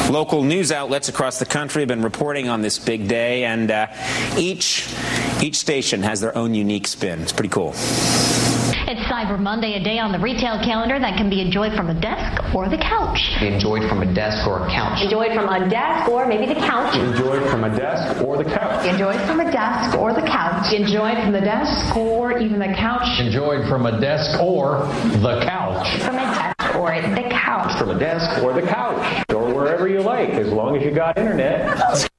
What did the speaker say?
Local news outlets across the country have been reporting on this big day, and each station has their own unique spin. It's pretty cool. It's Cyber Monday, a day on the retail calendar that can be enjoyed from a desk or the couch. Enjoyed from a desk or a couch. Enjoyed from a desk or maybe the couch. Enjoyed from a desk or the couch. Enjoyed from a desk or the couch. Enjoyed from the desk or even the couch. Enjoyed from a desk or the couch. From a desk or the couch. From a desk or the couch. Or wherever you like, as long as you got internet.